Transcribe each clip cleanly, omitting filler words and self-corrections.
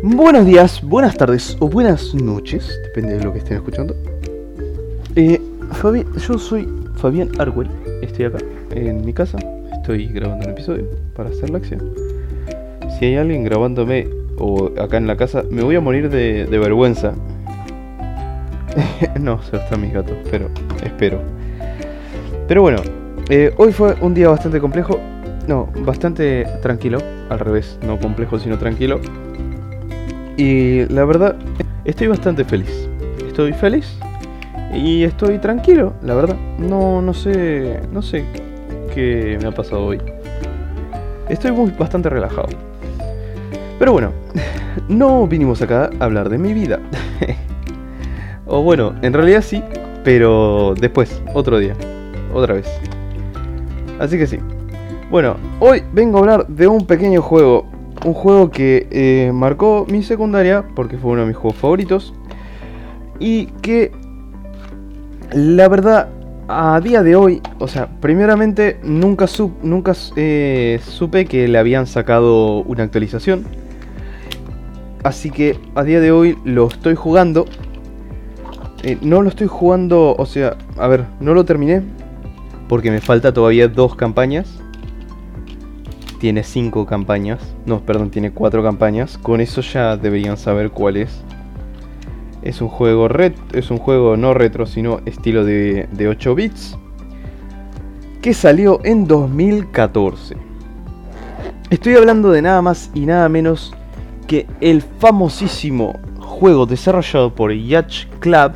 Buenos días, buenas tardes o buenas noches, depende de lo que estén escuchando. Yo soy Fabián Arwell, estoy acá en mi casa, estoy grabando un episodio para hacer la acción. Si hay alguien grabándome o acá en la casa, me voy a morir de vergüenza. No, solo están mis gatos, pero espero. Pero bueno, hoy fue un día bastante complejo. No, bastante tranquilo, al revés, no complejo sino tranquilo. Y la verdad, estoy bastante feliz. Estoy feliz y estoy tranquilo, la verdad. No sé qué me ha pasado hoy. Estoy bastante relajado. Pero bueno, no vinimos acá a hablar de mi vida. O bueno, en realidad sí, pero después, otro día, otra vez. Así que sí. Bueno, hoy vengo a hablar de un pequeño juego. Un juego que marcó mi secundaria porque fue uno de mis juegos favoritos. Y que la verdad, a día de hoy, o sea, primeramente nunca supe que le habían sacado una actualización. Así que a día de hoy lo estoy jugando. No lo estoy jugando, o sea, a ver, no lo terminé porque me falta todavía 2 campañas. Tiene 5 campañas. No, perdón, tiene 4 campañas. Con eso ya deberían saber cuál es. Es un juego no retro, sino estilo de 8 bits. Que salió en 2014. Estoy hablando de nada más y nada menos que el famosísimo juego desarrollado por Yacht Club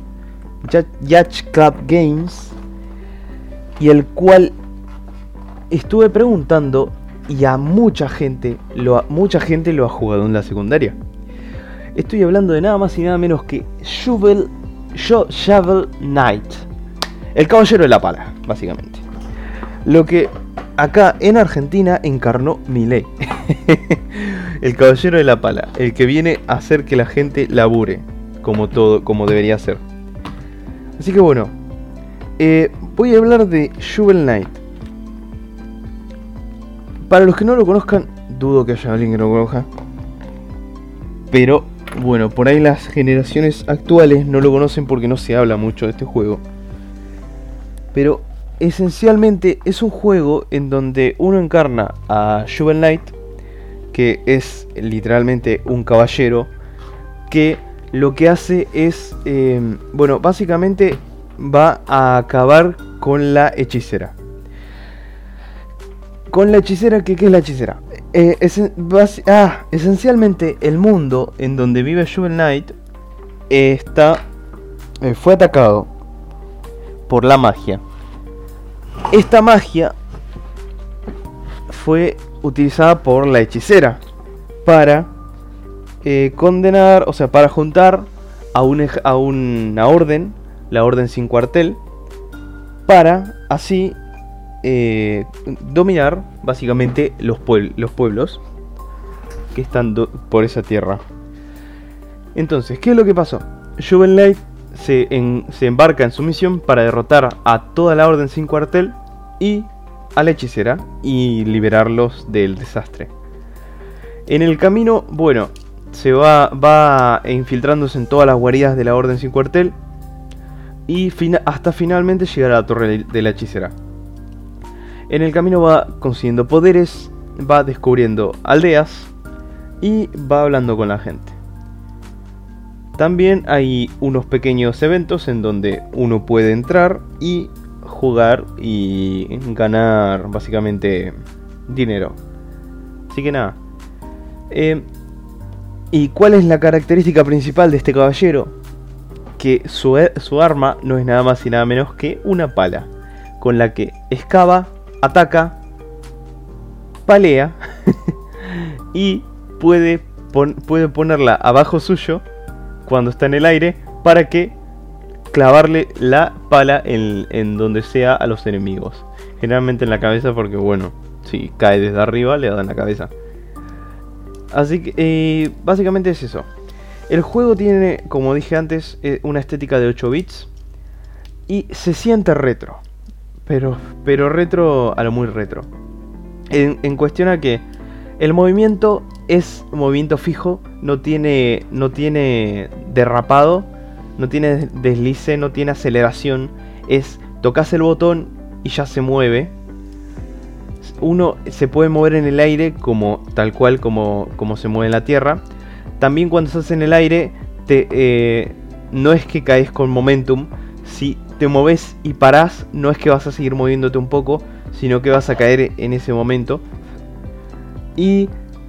Games. Y el cual estuve preguntando. Y a mucha gente lo ha jugado en la secundaria. Estoy hablando de nada más y nada menos que Shovel Knight. El caballero de la pala, básicamente. Lo que acá en Argentina encarnó Milei. El caballero de la pala. El que viene a hacer que la gente labure. Como debería ser. Así que bueno. Voy a hablar de Shovel Knight. Para los que no lo conozcan, dudo que haya alguien que no lo conozca. Pero bueno, por ahí las generaciones actuales no lo conocen porque no se habla mucho de este juego. Pero esencialmente es un juego en donde uno encarna a Shovel Knight, que es literalmente un caballero, que lo que hace es, básicamente va a acabar con la hechicera. ¿Qué es la hechicera? Esencialmente el mundo en donde vive Shovel Knight fue atacado por la magia. Esta magia fue utilizada por la hechicera para para juntar a una orden, la Orden Sin Cuartel, para así dominar básicamente los pueblos que están por esa tierra. Entonces, ¿qué es lo que pasó? Shovel Knight se embarca en su misión para derrotar a toda la Orden Sin Cuartel y a la hechicera y liberarlos del desastre. En el camino, bueno, se va infiltrándose en todas las guaridas de la Orden Sin Cuartel y hasta finalmente llegar a la torre de la hechicera. En el camino va consiguiendo poderes, va descubriendo aldeas y va hablando con la gente. También hay unos pequeños eventos en donde uno puede entrar y jugar y ganar básicamente dinero. Así que nada. ¿Y cuál es la característica principal de este caballero? Que su arma no es nada más y nada menos que una pala, con la que excava, ataca, palea y puede ponerla abajo suyo cuando está en el aire para que clavarle la pala en donde sea a los enemigos. Generalmente en la cabeza porque bueno, si cae desde arriba le da en la cabeza. Así que básicamente es eso. El juego tiene, como dije antes, una estética de 8 bits y se siente retro. Pero retro a lo muy retro. En cuestión a que el movimiento es movimiento fijo, no tiene derrapado, no tiene deslice, no tiene aceleración. Es tocas el botón y ya se mueve. Uno se puede mover en el aire como tal cual como se mueve en la tierra. También cuando estás en el aire no es que caes con momentum. Si te moves y parás, no es que vas a seguir moviéndote un poco, sino que vas a caer en ese momento. Y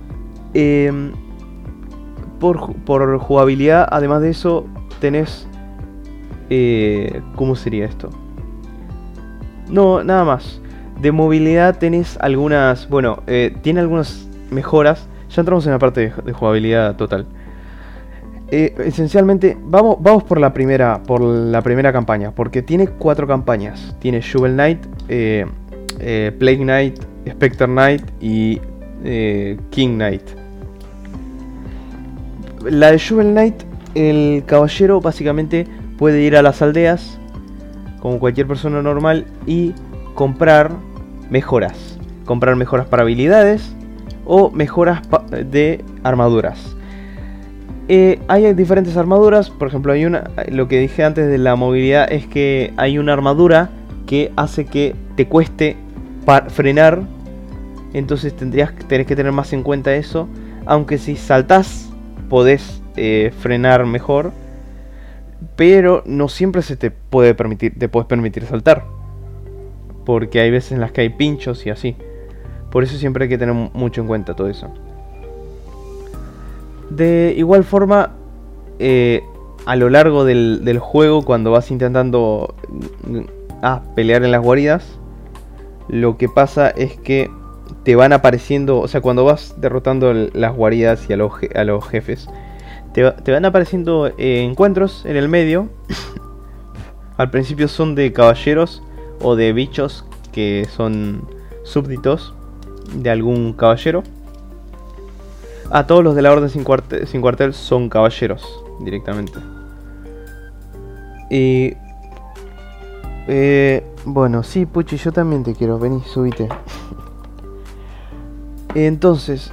por jugabilidad, además de eso, tenés... ¿cómo sería esto? No, nada más. De movilidad tenés algunas... Bueno, tiene algunas mejoras. Ya entramos en la parte de jugabilidad total. Esencialmente, vamos por la primera campaña. Porque tiene 4 campañas. Tiene Shovel Knight, Plague Knight, Spectre Knight y King Knight. La de Shovel Knight, el caballero básicamente puede ir a las aldeas como cualquier persona normal y comprar mejoras. Comprar mejoras para habilidades o mejoras de armaduras. Hay diferentes armaduras. Por ejemplo, hay una... Lo que dije antes de la movilidad es que hay una armadura que hace que te cueste frenar. Entonces tenés que tener más en cuenta eso. Aunque si saltás podés frenar mejor. Pero no siempre te puedes permitir saltar. Porque hay veces en las que hay pinchos y así. Por eso siempre hay que tener mucho en cuenta todo eso. De igual forma, a lo largo del juego, cuando vas intentando pelear en las guaridas, lo que pasa es que te van apareciendo, o sea, cuando vas derrotando las guaridas y a los jefes, te van apareciendo encuentros en el medio. Al principio son de caballeros o de bichos que son súbditos de algún caballero. A todos los de la Orden sin cuartel son caballeros directamente. Y bueno, sí, Puchi, yo también te quiero. Vení, subite. Entonces,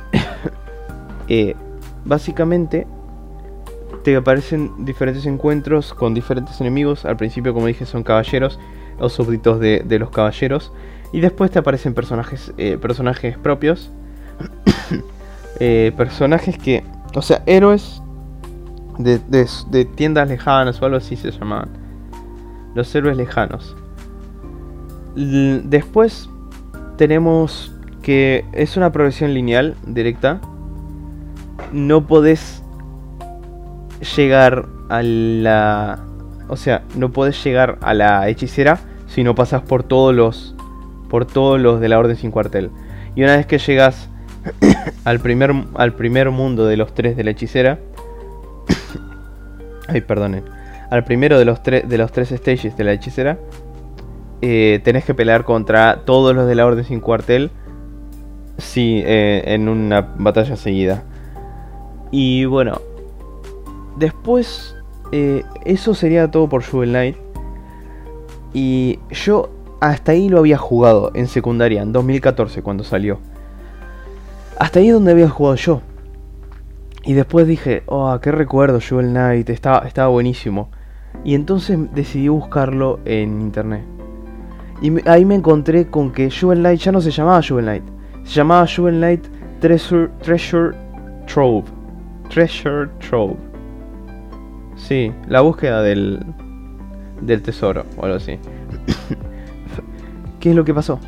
básicamente te aparecen diferentes encuentros con diferentes enemigos. Al principio, como dije, son caballeros o súbditos de los caballeros. Y después te aparecen personajes propios. Personajes que... O sea, héroes de tiendas lejanas o algo así se llamaban. Los héroes lejanos. Después tenemos que es una progresión lineal, directa. No podés llegar a la... O sea, no podés llegar a la hechicera si no pasas por todos los de la Orden sin cuartel. Y una vez que llegas al primer mundo de los 3 de la hechicera, ay, perdonen, al primero de los 3 stages de la hechicera, tenés que pelear contra todos los de la Orden sin cuartel, sí, en una batalla seguida. Y bueno, después eso sería todo por Shovel Knight. Y yo hasta ahí lo había jugado en secundaria, en 2014 cuando salió. Hasta ahí es donde había jugado yo. Y después dije, oh, qué recuerdo, Shovel Knight, estaba buenísimo. Y entonces decidí buscarlo en internet. Y ahí me encontré con que Shovel Knight ya no se llamaba Shovel Knight. Se llamaba Shovel Knight Treasure Trove. Treasure Trove. Sí, la búsqueda del tesoro o algo así. ¿Qué es lo que pasó?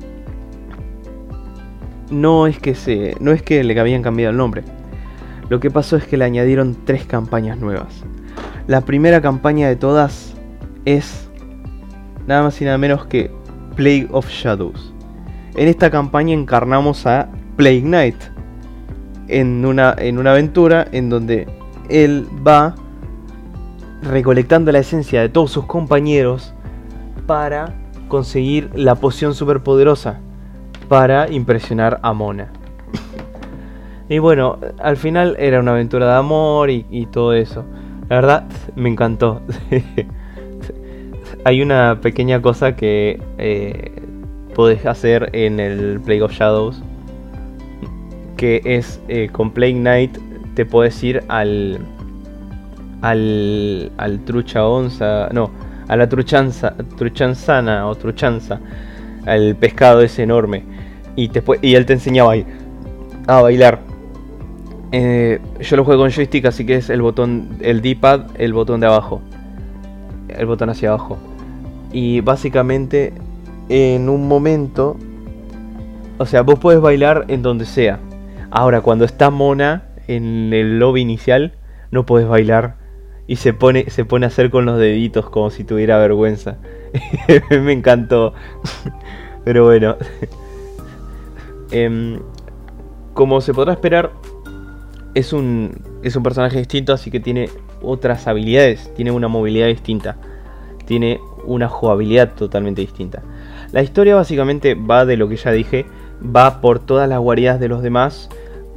No es que le habían cambiado el nombre. Lo que pasó es que le añadieron 3 campañas nuevas. La primera campaña de todas es nada más y nada menos que Plague of Shadows. En esta campaña encarnamos a Plague Knight en una aventura en donde él va recolectando la esencia de todos sus compañeros para conseguir la poción superpoderosa para impresionar a Mona. Y bueno, al final era una aventura de amor y todo eso. La verdad, me encantó. Hay una pequeña cosa que podés hacer en el Plague of Shadows, que es con Plague Knight te podés ir al trucha onza, no, a la truchanzana o truchanza, al pescado ese enorme, y él te enseñaba a bailar. Yo lo juego con joystick, así que es el botón, el D-pad, el botón de abajo, el botón hacia abajo. Y básicamente en un momento, o sea, vos podés bailar en donde sea. Ahora, cuando está Mona en el lobby inicial, no podés bailar. Y se pone a hacer con los deditos como si tuviera vergüenza. Me encantó. Pero bueno. Como se podrá esperar, es un personaje distinto, así que tiene otras habilidades. Tiene una movilidad distinta. Tiene una jugabilidad totalmente distinta. La historia básicamente va de lo que ya dije. Va por todas las guaridas de los demás,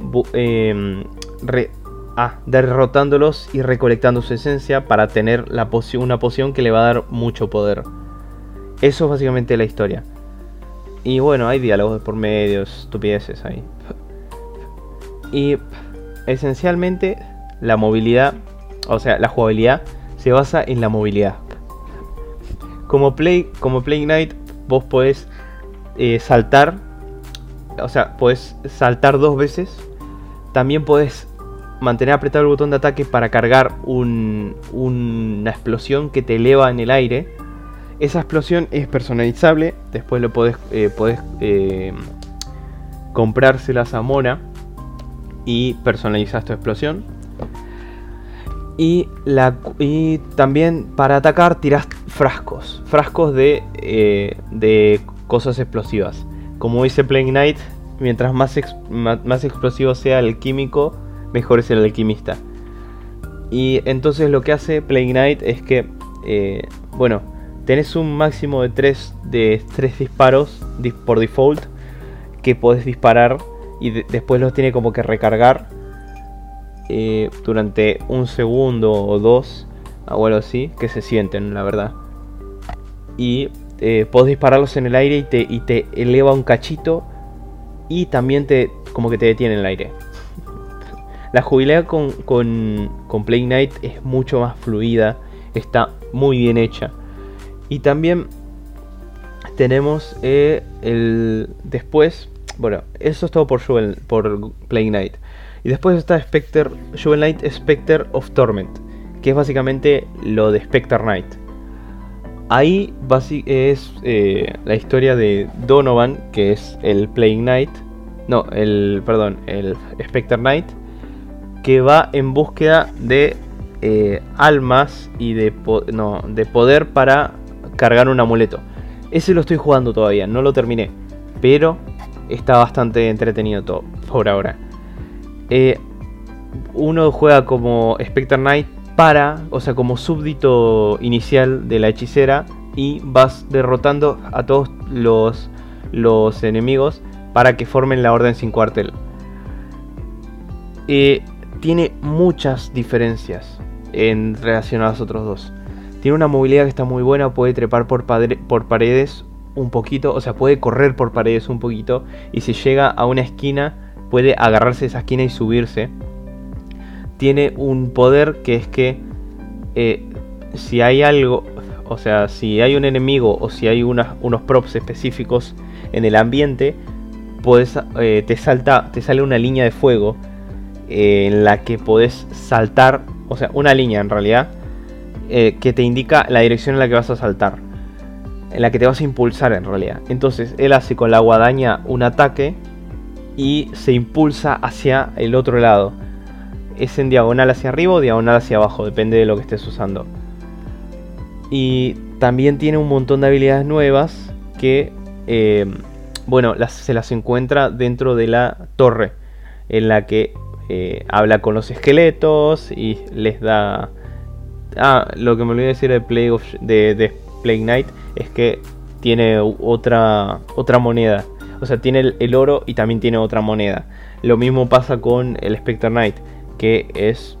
derrotándolos y recolectando su esencia para tener una poción que le va a dar mucho poder. Eso es básicamente la historia. Y bueno, hay diálogos por medio, estupideces ahí. Y esencialmente la movilidad, o sea, la jugabilidad se basa en la movilidad. Como Plague Knight, vos podés saltar. O sea, podés saltar 2 veces. También podés mantener apretado el botón de ataque para cargar una explosión que te eleva en el aire. Esa explosión es personalizable. Después lo podés comprárselas a Mona y personalizar tu explosión. Y también para atacar tirás frascos de cosas explosivas. Como dice Plague Knight, mientras más explosivo sea el químico, mejor es el alquimista. Y entonces lo que hace Plague Knight es que, tenés un máximo de 3 disparos por default que podés disparar, y después los tiene como que recargar durante 1 segundo o 2, o algo así, que se sienten, la verdad. Y podés dispararlos en el aire y te eleva un cachito, y también como que te detiene en el aire. La jugabilidad con Plague Knight es mucho más fluida, está muy bien hecha. Y también tenemos después, bueno, eso es todo por Plague Knight. Y después está Shovel Knight Spectre of Torment, que es básicamente lo de Spectre Knight. Ahí es la historia de Donovan, que es el Plague Knight. No, el Spectre Knight, que va en búsqueda de almas y de poder para cargar un amuleto. Ese lo estoy jugando todavía, no lo terminé, pero está bastante entretenido todo por ahora. Uno juega como Spectre Knight como súbdito inicial de la hechicera, y vas derrotando a todos los enemigos para que formen la Orden sin cuartel. Tiene muchas diferencias en relación a los otros dos. Tiene una movilidad que está muy buena, puede trepar por paredes un poquito, o sea, puede correr por paredes un poquito, y si llega a una esquina puede agarrarse de esa esquina y subirse. Tiene un poder que es que si hay algo, o sea, si hay un enemigo o si hay unos props específicos en el ambiente, te sale una línea de fuego en la que podés saltar, o sea, una línea en realidad, que te indica la dirección en la que vas a saltar, en la que te vas a impulsar en realidad. Entonces él hace con la guadaña un ataque y se impulsa hacia el otro lado. Es en diagonal hacia arriba o diagonal hacia abajo, depende de lo que estés usando. Y también tiene un montón de habilidades nuevas que, se las encuentra dentro de la torre, en la que habla con los esqueletos y les da... lo que me olvidé decir de Plague Knight es que tiene otra moneda. O sea, tiene el oro y también tiene otra moneda. Lo mismo pasa con el Spectre Knight, que es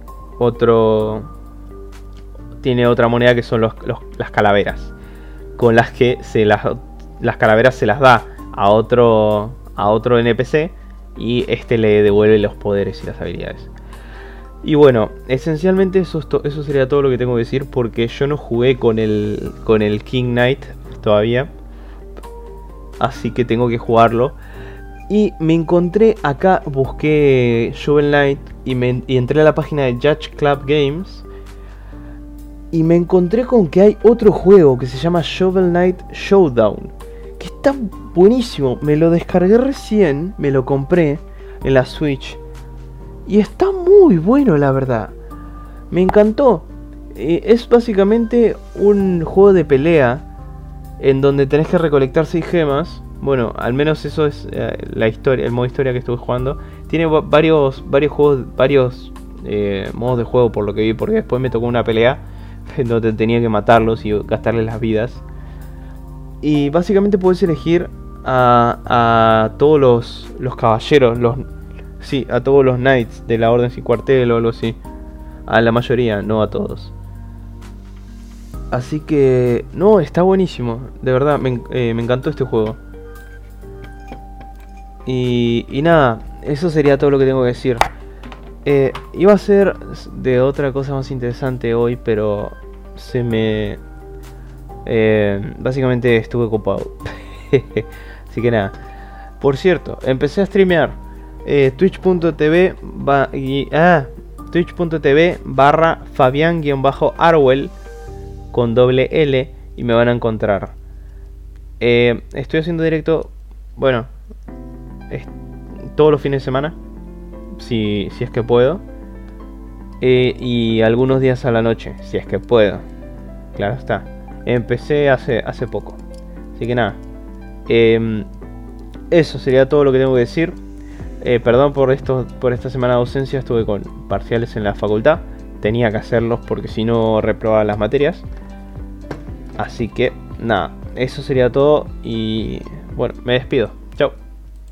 tiene otra moneda, que son las calaveras, con las que las calaveras se las da a otro NPC, y este le devuelve los poderes y las habilidades. Y bueno, esencialmente eso sería todo lo que tengo que decir, porque yo no jugué con el King Knight todavía, así que tengo que jugarlo. Y me encontré acá, busqué Shovel Knight y entré a la página de Judge Club Games. Y me encontré con que hay otro juego que se llama Shovel Knight Showdown, que está buenísimo. Me lo descargué recién, me lo compré en la Switch. Y está muy bueno, la verdad. Me encantó. Es básicamente un juego de pelea en donde tenés que recolectar 6 gemas. Bueno, al menos eso es la historia, el modo historia que estuve jugando. Tiene varios juegos, varios modos de juego por lo que vi, porque después me tocó una pelea en donde tenía que matarlos y gastarles las vidas. Y básicamente puedes elegir a todos los caballeros, sí, a todos los knights de la Orden Sin Cuartel o algo así. A la mayoría, no a todos. Así que, no, está buenísimo. De verdad, me encantó este juego. Y nada, eso sería todo lo que tengo que decir. Iba a ser de otra cosa más interesante hoy, pero básicamente estuve ocupado. Así que nada. Por cierto, empecé a streamear twitch.tv barra Fabián-Arwell con doble L y me van a encontrar. Estoy haciendo directo, bueno, todos los fines de semana, si es que puedo, y algunos días a la noche, si es que puedo. Claro está. Empecé hace poco. Así que nada. Eso sería todo lo que tengo que decir. Perdón por esta semana de ausencia. Estuve con parciales en la facultad. Tenía que hacerlos porque si no reprobaba las materias. Así que nada, eso sería todo. Y bueno, me despido. Chao.